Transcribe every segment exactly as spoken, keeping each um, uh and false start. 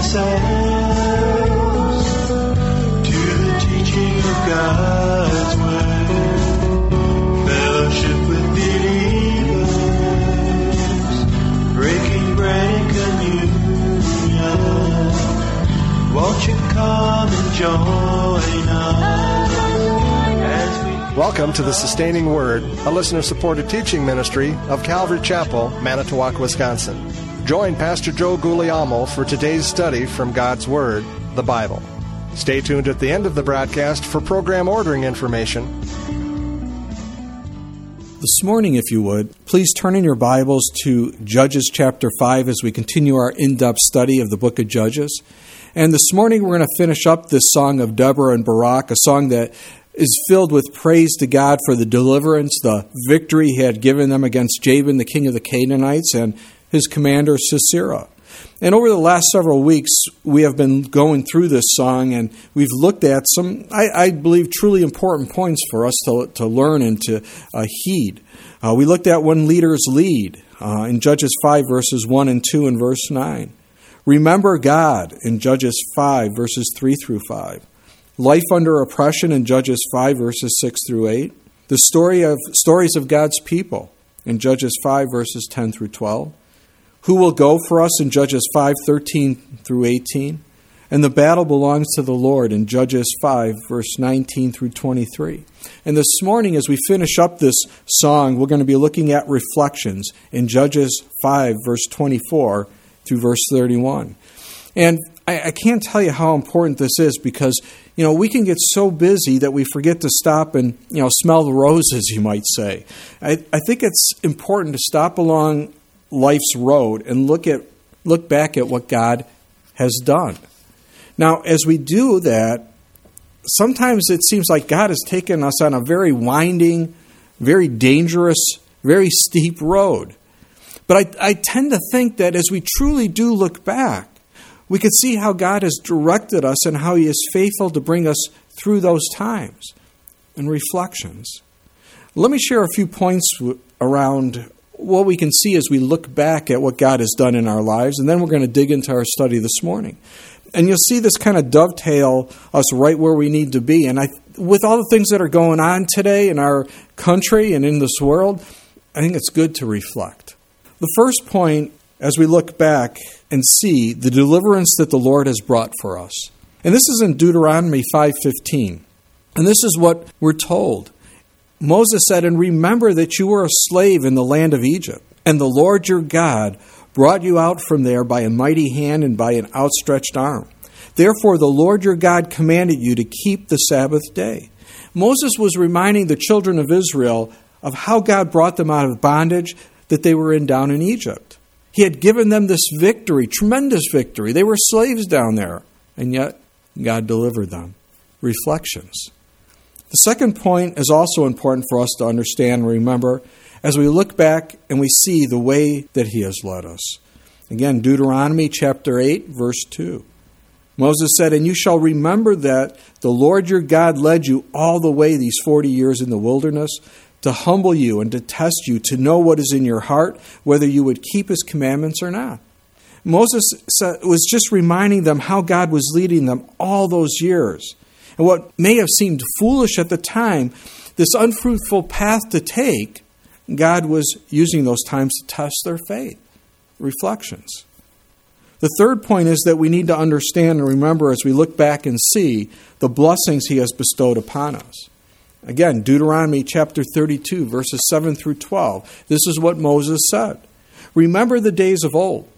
ourselves to the teaching of God's Word, fellowship with believers, breaking bread and communion. Won't you come and join us as we... Welcome to the Sustaining Word, a listener-supported teaching ministry of Calvary Chapel, Manitowoc, Wisconsin. Join Pastor Joe Guglielmo for today's study from God's Word, the Bible. Stay tuned at the end of the broadcast for program ordering information. This morning, if you would, please turn in your Bibles to Judges chapter five as we continue our in-depth study of the book of Judges. And this morning we're going to finish up this song of Deborah and Barak, a song that is filled with praise to God for the deliverance, the victory He had given them against Jabin, the king of the Canaanites, and his commander Sisera. And over the last several weeks, we have been going through this song, and we've looked at some, I, I believe, truly important points for us to, to learn and to uh, heed. Uh, we looked at when leaders lead uh, in Judges five, verses one and two, and verse nine. Remember God in Judges five, verses three through five. Life under oppression in Judges five, verses six through eight. The story of stories of God's people in Judges five, verses ten through twelve. Who will go for us in Judges five, thirteen through eighteen. And the battle belongs to the Lord in Judges five, verse nineteen through twenty-three. And this morning, as we finish up this song, we're going to be looking at reflections in Judges five, verse twenty-four through verse thirty-one. And I, I can't tell you how important this is because, you know, we can get so busy that we forget to stop and, you know, smell the roses, you might say. I, I think it's important to stop along life's road and look at look back at what God has done. Now, as we do that, sometimes it seems like God has taken us on a very winding, very dangerous, very steep road. But I, I tend to think that as we truly do look back, we can see how God has directed us and how He is faithful to bring us through those times and reflections. Let me share a few points around what we can see as we look back at what God has done in our lives, and then we're going to dig into our study this morning. And you'll see this kind of dovetail us right where we need to be. And I, with all the things that are going on today in our country and in this world, I think it's good to reflect. The first point, as we look back and see the deliverance that the Lord has brought for us. And this is in Deuteronomy five fifteen. And this is what we're told. Moses said, "And remember that you were a slave in the land of Egypt, and the Lord your God brought you out from there by a mighty hand and by an outstretched arm. Therefore the Lord your God commanded you to keep the Sabbath day." Moses was reminding the children of Israel of how God brought them out of bondage that they were in down in Egypt. He had given them this victory, tremendous victory. They were slaves down there, and yet God delivered them. Reflections. The second point is also important for us to understand and remember as we look back and we see the way that He has led us. Again, Deuteronomy chapter eight, verse two. Moses said, "And you shall remember that the Lord your God led you all the way these forty years in the wilderness to humble you and to test you, to know what is in your heart, whether you would keep His commandments or not." Moses was just reminding them how God was leading them all those years. And what may have seemed foolish at the time, this unfruitful path to take, God was using those times to test their faith. Reflections. The third point is that we need to understand and remember as we look back and see the blessings He has bestowed upon us. Again, Deuteronomy chapter thirty-two, verses seven through twelve. This is what Moses said. "Remember the days of old.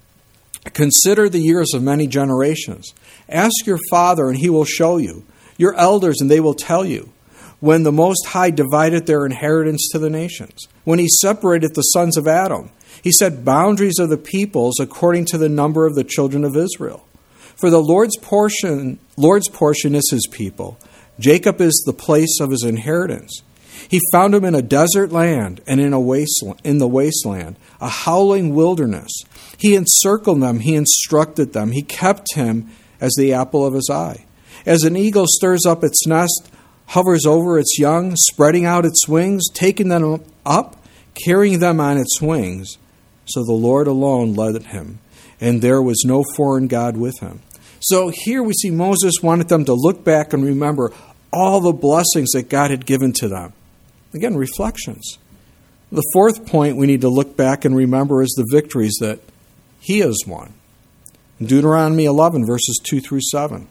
Consider the years of many generations. Ask your father, and he will show you. Your elders, and they will tell you. When the Most High divided their inheritance to the nations. When He separated the sons of Adam. He set boundaries of the peoples according to the number of the children of Israel. For the Lord's portion, Lord's portion is His people. Jacob is the place of His inheritance. He found him in a desert land and in a wasteland, in the wasteland, a howling wilderness. He encircled them, He instructed them, He kept him as the apple of His eye. As an eagle stirs up its nest, hovers over its young, spreading out its wings, taking them up, carrying them on its wings. So the Lord alone led him, and there was no foreign god with him. So here we see Moses wanted them to look back and remember all the blessings that God had given to them. Again, reflections. The fourth point we need to look back and remember is the victories that he has won. In Deuteronomy eleven, verses two through seven.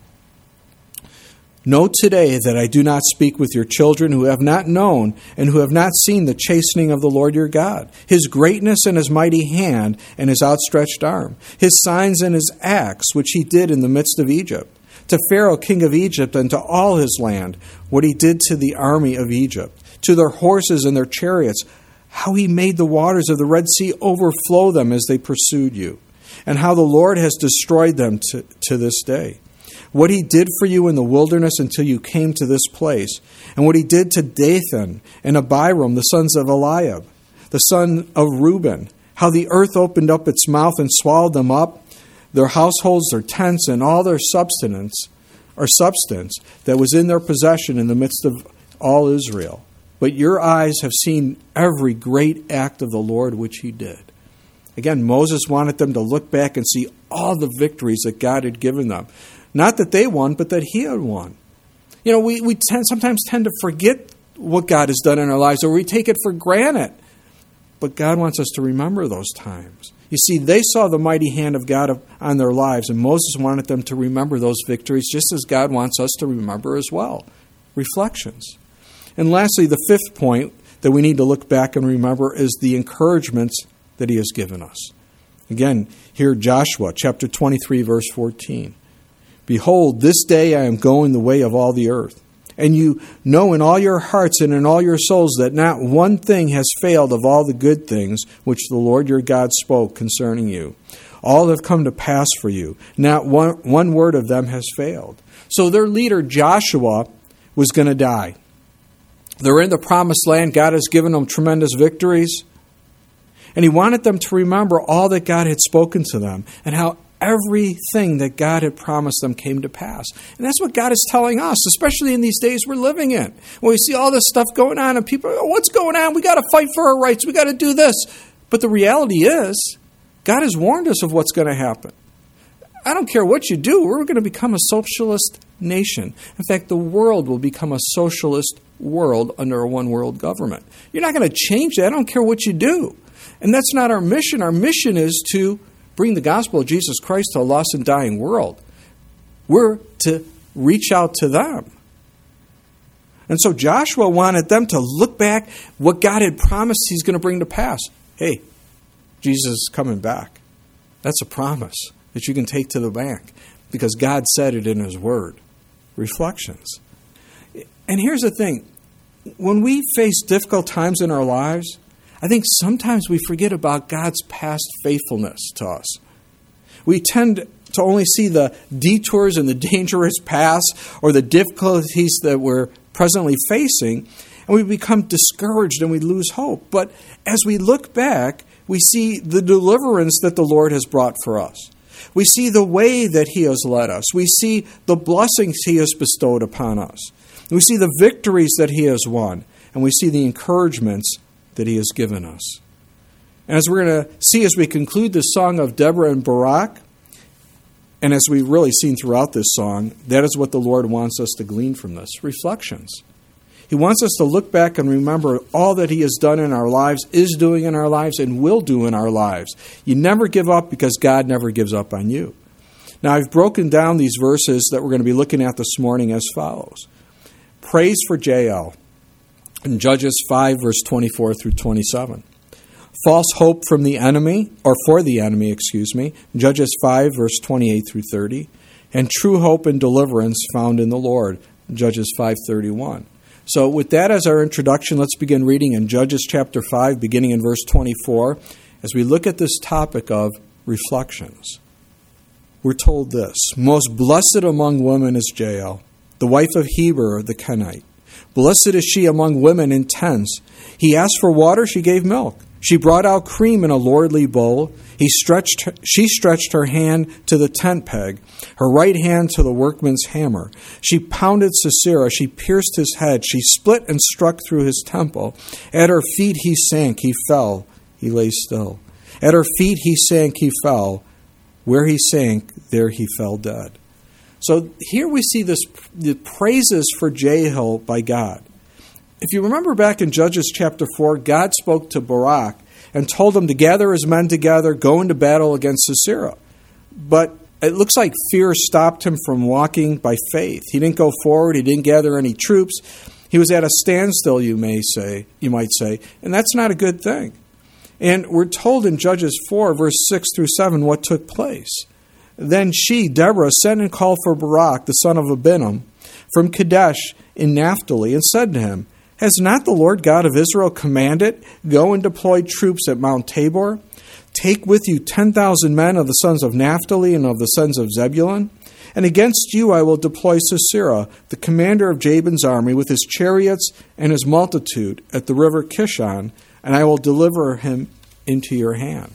Know today that I do not speak with your children who have not known and who have not seen the chastening of the Lord your God, his greatness and his mighty hand and his outstretched arm, his signs and his acts, which he did in the midst of Egypt, to Pharaoh king of Egypt and to all his land, what he did to the army of Egypt, to their horses and their chariots, how he made the waters of the Red Sea overflow them as they pursued you, and how the Lord has destroyed them to, to this day. What he did for you in the wilderness until you came to this place, and what he did to Dathan and Abiram, the sons of Eliab, the son of Reuben, how the earth opened up its mouth and swallowed them up, their households, their tents, and all their substance, or substance that was in their possession in the midst of all Israel. But your eyes have seen every great act of the Lord which he did. Again, Moses wanted them to look back and see all the victories that God had given them. Not that they won, but that he had won. You know, we, we tend, sometimes tend to forget what God has done in our lives, or we take it for granted. But God wants us to remember those times. You see, they saw the mighty hand of God on their lives, and Moses wanted them to remember those victories just as God wants us to remember as well. Reflections. And lastly, the fifth point that we need to look back and remember is the encouragements that he has given us. Again, here Joshua chapter twenty-three, verse fourteen. Behold, this day I am going the way of all the earth. And you know in all your hearts and in all your souls that not one thing has failed of all the good things which the Lord your God spoke concerning you. All have come to pass for you. Not one, one word of them has failed. So their leader Joshua was going to die. They're in the promised land. God has given them tremendous victories. And he wanted them to remember all that God had spoken to them and how everything that God had promised them came to pass. And that's what God is telling us, especially in these days we're living in. When we see all this stuff going on and people, oh, what's going on? We got to fight for our rights. We got to do this. But the reality is, God has warned us of what's going to happen. I don't care what you do. We're going to become a socialist nation. In fact, the world will become a socialist world under a one-world government. You're not going to change that. I don't care what you do. And that's not our mission. Our mission is to bring the gospel of Jesus Christ to a lost and dying world. We're to reach out to them. And so Joshua wanted them to look back what God had promised he's going to bring to pass. Hey, Jesus is coming back. That's a promise that you can take to the bank because God said it in his word. Reflections. And here's the thing. When we face difficult times in our lives, I think sometimes we forget about God's past faithfulness to us. We tend to only see the detours and the dangerous past or the difficulties that we're presently facing, and we become discouraged and we lose hope. But as we look back, we see the deliverance that the Lord has brought for us. We see the way that he has led us. We see the blessings he has bestowed upon us. We see the victories that he has won, and we see the encouragements that he has given us. And as we're going to see as we conclude this song of Deborah and Barak, and as we've really seen throughout this song, that is what the Lord wants us to glean from this, reflections. He wants us to look back and remember all that he has done in our lives, is doing in our lives, and will do in our lives. You never give up because God never gives up on you. Now, I've broken down these verses that we're going to be looking at this morning as follows. Praise for Jael. In Judges five, verse twenty-four through twenty-seven. False hope from the enemy, or for the enemy, excuse me. Judges five, verse twenty-eight through thirty. And true hope and deliverance found in the Lord. Judges five thirty-one. So with that as our introduction, let's begin reading in Judges chapter five, beginning in verse twenty-four, as we look at this topic of reflections. We're told this: Most blessed among women is Jael, the wife of Heber the Kenite. Blessed is she among women in tents. He asked for water, she gave milk. She brought out cream in a lordly bowl. He stretched, she stretched her hand to the tent peg, her right hand to the workman's hammer. She pounded Sisera. She pierced his head. She split and struck through his temple. At her feet he sank. He fell. He lay still. At her feet he sank. He fell. Where he sank, there he fell dead. So here we see this the praises for Jehiel by God. If you remember back in Judges chapter four, God spoke to Barak and told him to gather his men together, go into battle against Sisera. But it looks like fear stopped him from walking by faith. He didn't go forward. He didn't gather any troops. He was at a standstill, you may say, you might say, and that's not a good thing. And we're told in Judges four, verse six through seven, what took place. Then she, Deborah, sent and called for Barak, the son of Abinum, from Kadesh in Naphtali, and said to him, Has not the Lord God of Israel commanded, Go and deploy troops at Mount Tabor? Take with you ten thousand men of the sons of Naphtali and of the sons of Zebulun. And against you I will deploy Sisera, the commander of Jabin's army, with his chariots and his multitude at the river Kishon, and I will deliver him into your hand.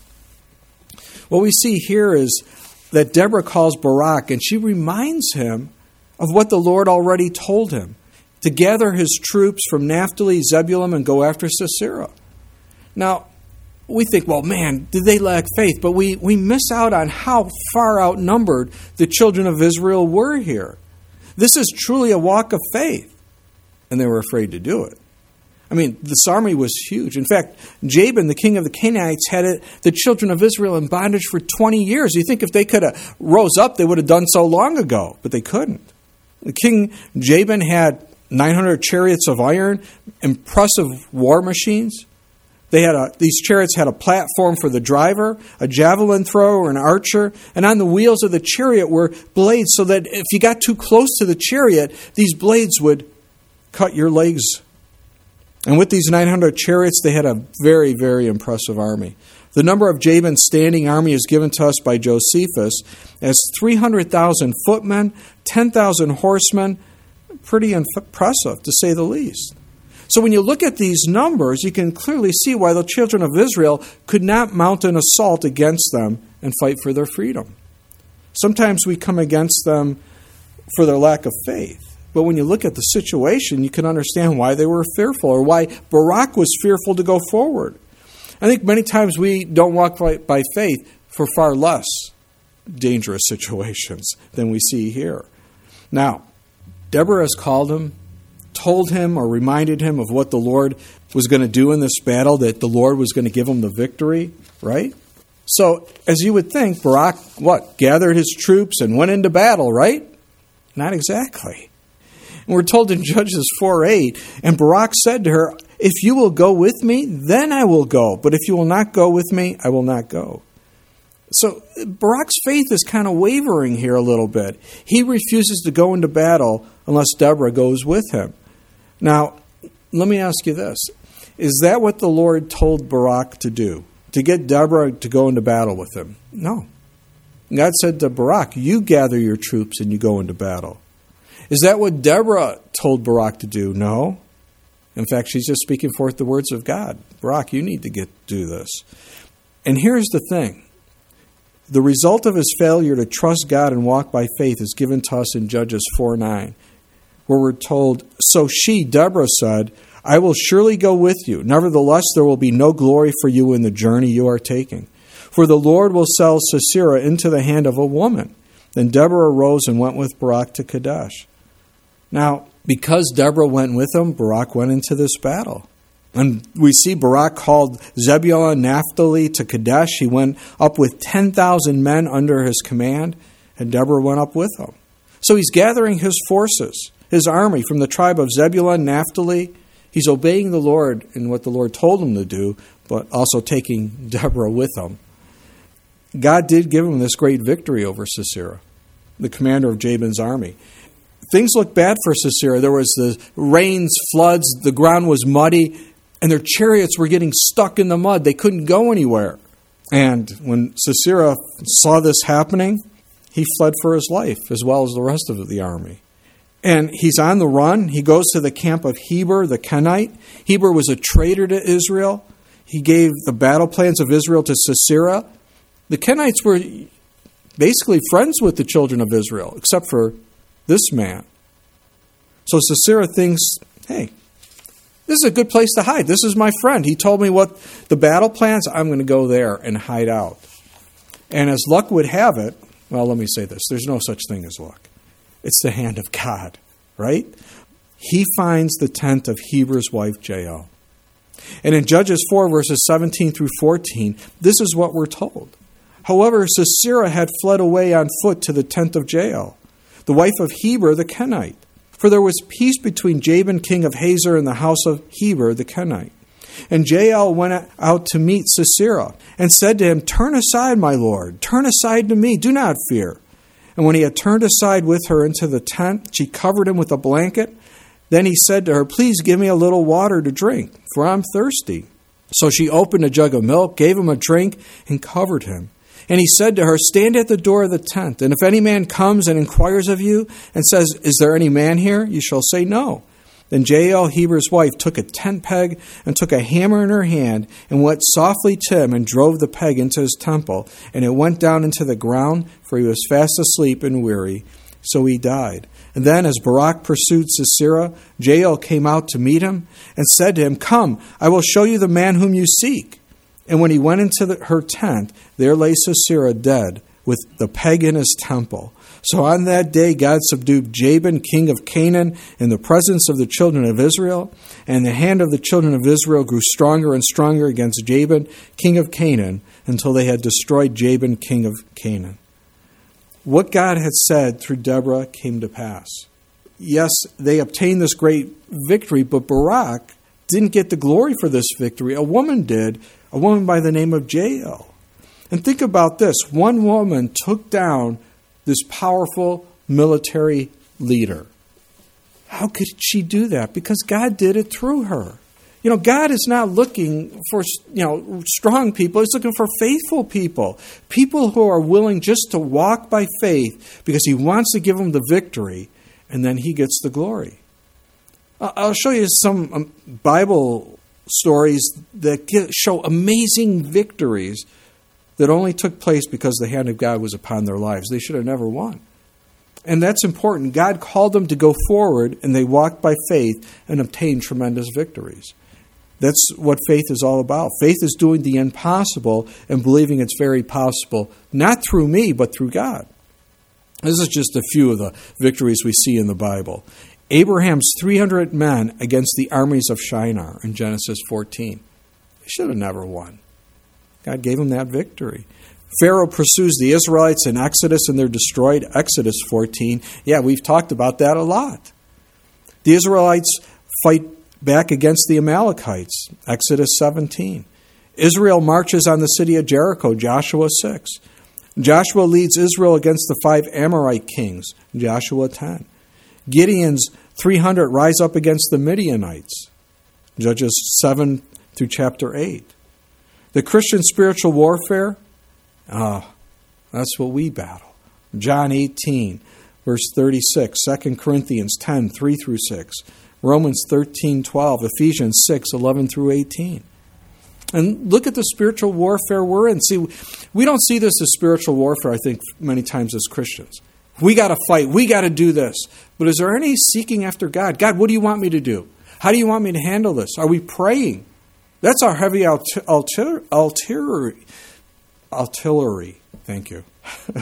What we see here is that Deborah calls Barak, and she reminds him of what the Lord already told him, to gather his troops from Naphtali, Zebulun, and go after Sisera. Now, we think, well, man, did they lack faith? But we, we miss out on how far outnumbered the children of Israel were here. This is truly a walk of faith. And they were afraid to do it. I mean, this army was huge. In fact, Jabin, the king of the Canaanites, had it, the children of Israel in bondage for twenty years. You think if they could have rose up, they would have done so long ago. But they couldn't. The king Jabin had nine hundred chariots of iron, impressive war machines. They had a, these chariots had a platform for the driver, a javelin thrower, an archer, and on the wheels of the chariot were blades so that if you got too close to the chariot, these blades would cut your legs. And with these nine hundred chariots, they had a very, very impressive army. The number of Jabin's standing army is given to us by Josephus as three hundred thousand footmen, ten thousand horsemen. Pretty impressive, to say the least. So when you look at these numbers, you can clearly see why the children of Israel could not mount an assault against them and fight for their freedom. Sometimes we come against them for their lack of faith. But when you look at the situation, you can understand why they were fearful or why Barak was fearful to go forward. I think many times we don't walk by, by faith for far less dangerous situations than we see here. Now, Deborah has called him, told him or reminded him of what the Lord was going to do in this battle, that the Lord was going to give him the victory, right? So, as you would think, Barak, what, gathered his troops and went into battle, right? Not exactly. And we're told in Judges four eight, and Barak said to her, If you will go with me, then I will go. But if you will not go with me, I will not go. So Barak's faith is kind of wavering here a little bit. He refuses to go into battle unless Deborah goes with him. Now, let me ask you this. Is that what the Lord told Barak to do? To get Deborah to go into battle with him? No. God said to Barak, you gather your troops and you go into battle. Is that what Deborah told Barak to do? No. In fact, she's just speaking forth the words of God. Barak, you need to get do this. And here's the thing. The result of his failure to trust God and walk by faith is given to us in Judges four nine, where we're told, So she, Deborah, said, I will surely go with you. Nevertheless, there will be no glory for you in the journey you are taking. For the Lord will sell Sisera into the hand of a woman. Then Deborah arose and went with Barak to Kadesh. Now, because Deborah went with him, Barak went into this battle. And we see Barak called Zebulun, Naphtali to Kadesh. He went up with ten thousand men under his command, and Deborah went up with him. So he's gathering his forces, his army from the tribe of Zebulun, Naphtali. He's obeying the Lord in what the Lord told him to do, but also taking Deborah with him. God did give him this great victory over Sisera, the commander of Jabin's army. Things looked bad for Sisera. There was the rains, floods, the ground was muddy, and their chariots were getting stuck in the mud. They couldn't go anywhere. And when Sisera saw this happening, he fled for his life, as well as the rest of the army. And he's on the run. He goes to the camp of Heber, the Kenite. Heber was a traitor to Israel. He gave the battle plans of Israel to Sisera. The Kenites were basically friends with the children of Israel, except for this man. So Sisera thinks, hey, this is a good place to hide. This is my friend. He told me what the battle plans. I'm going to go there and hide out. And as luck would have it, well, let me say this. There's no such thing as luck. It's the hand of God, right? He finds the tent of Heber's wife, Jael. And in Judges four, verses seventeen through fourteen, this is what we're told. However, Sisera had fled away on foot to the tent of Jael, the wife of Heber the Kenite. For there was peace between Jabin, king of Hazor, and the house of Heber the Kenite. And Jael went out to meet Sisera, and said to him, Turn aside, my lord, turn aside to me, do not fear. And when he had turned aside with her into the tent, she covered him with a blanket. Then he said to her, Please give me a little water to drink, for I'm thirsty. So she opened a jug of milk, gave him a drink, and covered him. And he said to her, Stand at the door of the tent, and if any man comes and inquires of you, and says, Is there any man here? You shall say, No. Then Jael, Heber's wife, took a tent peg, and took a hammer in her hand, and went softly to him, and drove the peg into his temple. And it went down into the ground, for he was fast asleep and weary. So he died. And then, as Barak pursued Sisera, Jael came out to meet him, and said to him, Come, I will show you the man whom you seek. And when he went into the, her tent, there lay Sisera dead, with the peg in his temple. So on that day God subdued Jabin, king of Canaan, in the presence of the children of Israel. And the hand of the children of Israel grew stronger and stronger against Jabin, king of Canaan, until they had destroyed Jabin, king of Canaan. What God had said through Deborah came to pass. Yes, they obtained this great victory, but Barak didn't get the glory for this victory. A woman did, a woman by the name of Jael. And think about this. One woman took down this powerful military leader. How could she do that? Because God did it through her. You know, God is not looking for, you know, strong people. He's looking for faithful people. People who are willing just to walk by faith because he wants to give them the victory, and then he gets the glory. I'll show you some Bible stories that show amazing victories that only took place because the hand of God was upon their lives. They should have never won. And that's important. God called them to go forward, and they walked by faith and obtained tremendous victories. That's what faith is all about. Faith is doing the impossible and believing it's very possible, not through me, but through God. This is just a few of the victories we see in the Bible. Abraham's three hundred men against the armies of Shinar in Genesis fourteen. They should have never won. God gave them that victory. Pharaoh pursues the Israelites in Exodus, and they're destroyed. Exodus fourteen. Yeah, we've talked about that a lot. The Israelites fight back against the Amalekites. Exodus seventeen. Israel marches on the city of Jericho. Joshua six. Joshua leads Israel against the five Amorite kings. Joshua ten. Gideon's three hundred rise up against the Midianites. Judges seven through chapter eight. The Christian spiritual warfare, ah, that's what we battle. John eighteen, verse thirty-six, Second Corinthians ten, three through six, Romans thirteen, twelve, Ephesians six, eleven through eighteen. And look at the spiritual warfare we're in. See, we don't see this as spiritual warfare, I think, many times as Christians. We got to fight. We got to do this. But is there any seeking after God? God, what do you want me to do? How do you want me to handle this? Are we praying? That's our heavy alter, alter, artillery. Artillery. Thank you. But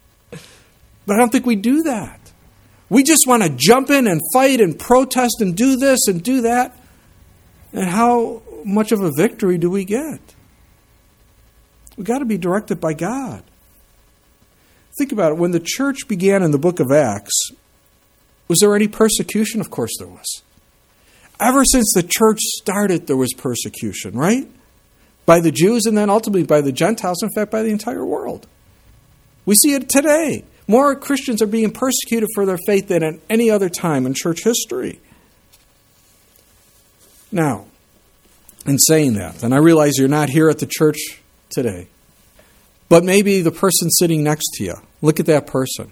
I don't think we do that. We just want to jump in and fight and protest and do this and do that. And how much of a victory do we get? We've got to be directed by God. Think about it. When the church began in the book of Acts, was there any persecution? Of course there was. Ever since the church started, there was persecution, right? By the Jews and then ultimately by the Gentiles, in fact, by the entire world. We see it today. More Christians are being persecuted for their faith than at any other time in church history. Now, in saying that, and I realize you're not here at the church today, but maybe the person sitting next to you, look at that person.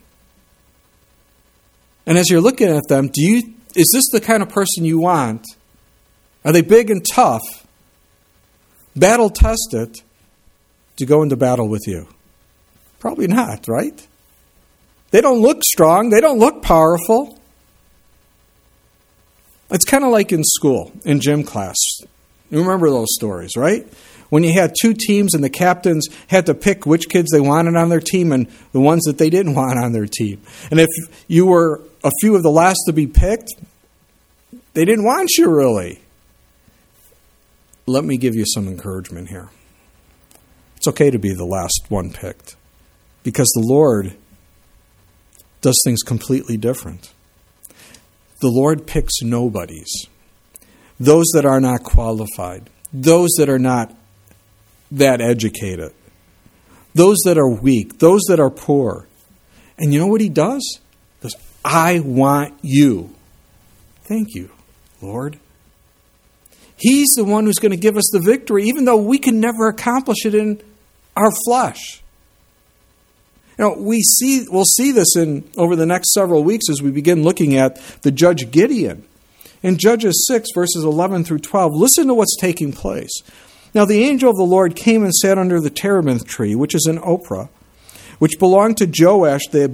And as you're looking at them, do you is this the kind of person you want? Are they big and tough, battle tested, to go into battle with you? Probably not, right? They don't look strong. They don't look powerful. It's kind of like in school, in gym class. You remember those stories, right? when you had two teams and the captains had to pick which kids they wanted on their team and the ones that they didn't want on their team. And if you were a few of the last to be picked, they didn't want you really. Let me give you some encouragement here. It's okay to be the last one picked because the Lord does things completely different. The Lord picks nobodies, those that are not qualified, those that are not that educated, those that are weak, those that are poor. And you know what he does? He goes, I want you. Thank you, Lord. He's the one who's going to give us the victory, even though we can never accomplish it in our flesh. You know, we see, we'll see this in over the next several weeks as we begin looking at the judge Gideon. In Judges six, verses eleven through twelve, listen to what's taking place. Now the angel of the Lord came and sat under the terebinth tree, which is in Ophrah, which belonged to Joash the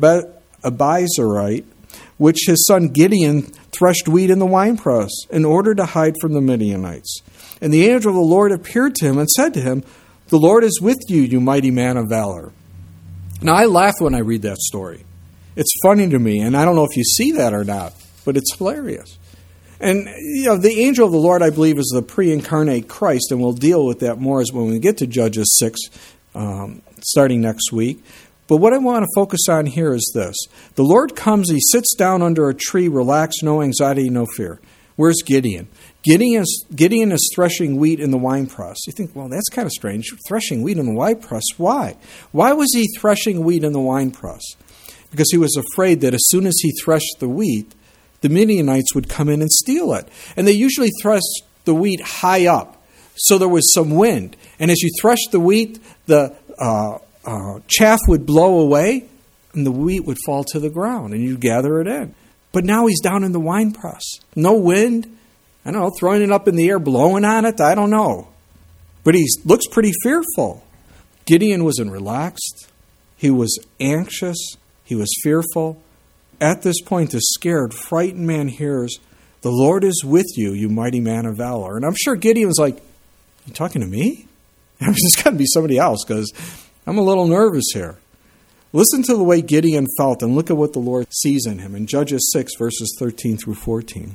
Abiezrite, which his son Gideon threshed wheat in the winepress in order to hide from the Midianites. And the angel of the Lord appeared to him and said to him, the Lord is with you, you mighty man of valor. Now, I laugh when I read that story. It's funny to me, and I don't know if you see that or not, but it's hilarious. And, you know, the angel of the Lord, I believe, is the pre-incarnate Christ, and we'll deal with that more as when we get to Judges six, um, starting next week. But what I want to focus on here is this. The Lord comes, he sits down under a tree, relaxed, no anxiety, no fear. Where's Gideon? Gideon is, Gideon is threshing wheat in the winepress. You think, well, that's kind of strange. Threshing wheat in the winepress, why? Why was he threshing wheat in the winepress? Because he was afraid that as soon as he threshed the wheat, the Midianites would come in and steal it. And they usually threshed the wheat high up, so there was some wind. And as you threshed the wheat, the uh, uh, chaff would blow away, and the wheat would fall to the ground, and you'd gather it in. But now he's down in the winepress. No wind. I don't know, throwing it up in the air, blowing on it. I don't know. But he looks pretty fearful. Gideon wasn't relaxed. He was anxious. He was fearful. At this point, the scared, frightened man hears, the Lord is with you, you mighty man of valor. And I'm sure Gideon's like, you talking to me? I mean, it's got to be somebody else because I'm a little nervous here. Listen to the way Gideon felt and look at what the Lord sees in him in Judges six, verses thirteen through fourteen.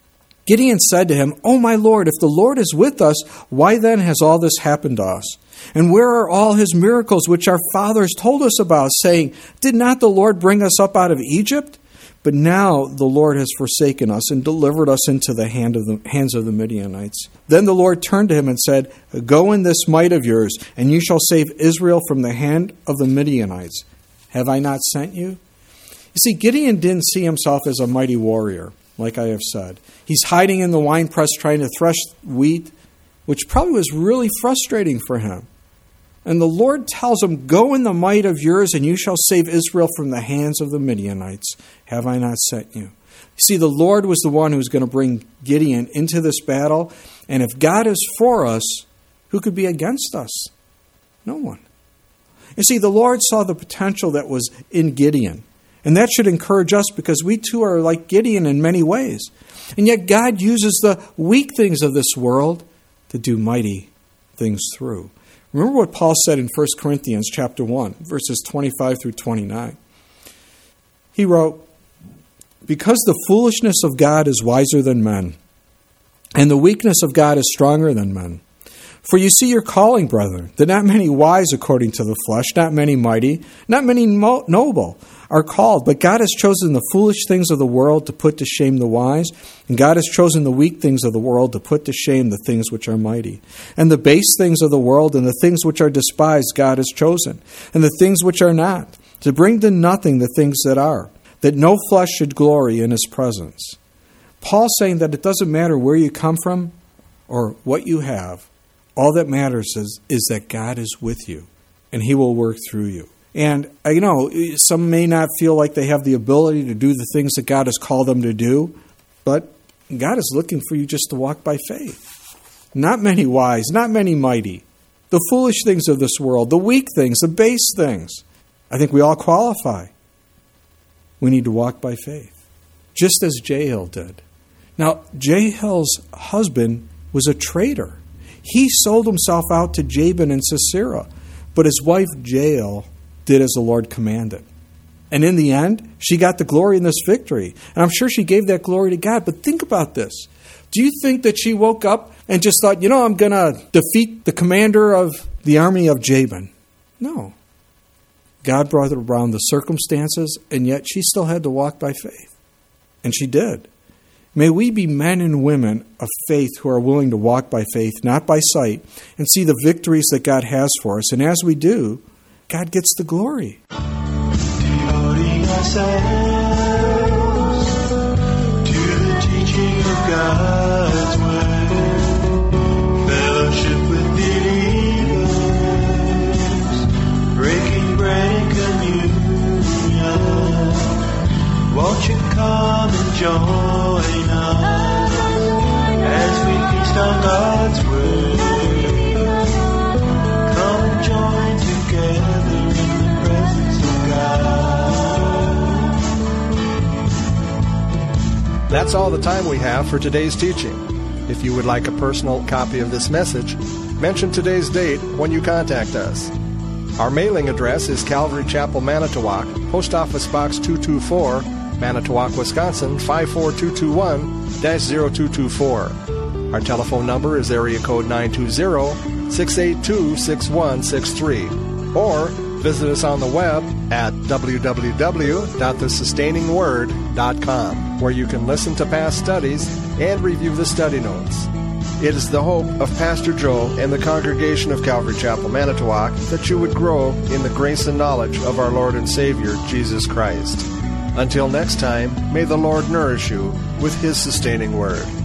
Gideon said to him, O my Lord, if the Lord is with us, why then has all this happened to us? And where are all his miracles which our fathers told us about, saying, did not the Lord bring us up out of Egypt? But now the Lord has forsaken us and delivered us into the hand of the hands of the Midianites. Then the Lord turned to him and said, go in this might of yours, and you shall save Israel from the hand of the Midianites. Have I not sent you? You see, Gideon didn't see himself as a mighty warrior, like I have said. He's hiding in the winepress trying to thresh wheat, which probably was really frustrating for him. And the Lord tells him, go in the might of yours, and you shall save Israel from the hands of the Midianites. Have I not sent you? You see, the Lord was the one who was going to bring Gideon into this battle. And if God is for us, who could be against us? No one. You see, the Lord saw the potential that was in Gideon. And that should encourage us because we too are like Gideon in many ways. And yet God uses the weak things of this world to do mighty things through. Remember what Paul said in First Corinthians chapter one, verses twenty-five through twenty-nine. He wrote, because the foolishness of God is wiser than men, and the weakness of God is stronger than men. For you see your calling, brethren, that not many wise according to the flesh, not many mighty, not many mo- noble are called, but God has chosen the foolish things of the world to put to shame the wise, and God has chosen the weak things of the world to put to shame the things which are mighty. And the base things of the world and the things which are despised God has chosen, and the things which are not, to bring to nothing the things that are, that no flesh should glory in his presence. Paul's saying that it doesn't matter where you come from or what you have. All that matters is, is that God is with you, and he will work through you. And, you know, some may not feel like they have the ability to do the things that God has called them to do, but God is looking for you just to walk by faith. Not many wise, not many mighty. The foolish things of this world, the weak things, the base things. I think we all qualify. We need to walk by faith, just as Jael did. Now, Jael's husband was a traitor. He sold himself out to Jabin and Sisera, but his wife Jael did as the Lord commanded. And in the end, she got the glory in this victory. And I'm sure she gave that glory to God. But think about this. Do you think that she woke up and just thought, you know, I'm going to defeat the commander of the army of Jabin? No. God brought around the circumstances, and yet she still had to walk by faith. And she did. May we be men and women of faith who are willing to walk by faith, not by sight, and see the victories that God has for us. And as we do, God gets the glory. Devoting ourselves to the teaching of God's word, fellowship with believers, breaking bread and communion. Won't you come and join us as we feast on God's word? Come and join together in the presence of God. That's all the time we have for today's teaching. If you would like a personal copy of this message, mention today's date when you contact us. Our mailing address is Calvary Chapel, Manitowoc, Post Office Box two two four, Manitowoc, Wisconsin, five four two two one dash zero two two four. Our telephone number is area code nine two zero, six eight two, six one six three. Or visit us on the web at w w w dot the sustaining word dot com, where you can listen to past studies and review the study notes. It is the hope of Pastor Joe and the congregation of Calvary Chapel, Manitowoc, that you would grow in the grace and knowledge of our Lord and Savior, Jesus Christ. Until next time, may the Lord nourish you with His sustaining word.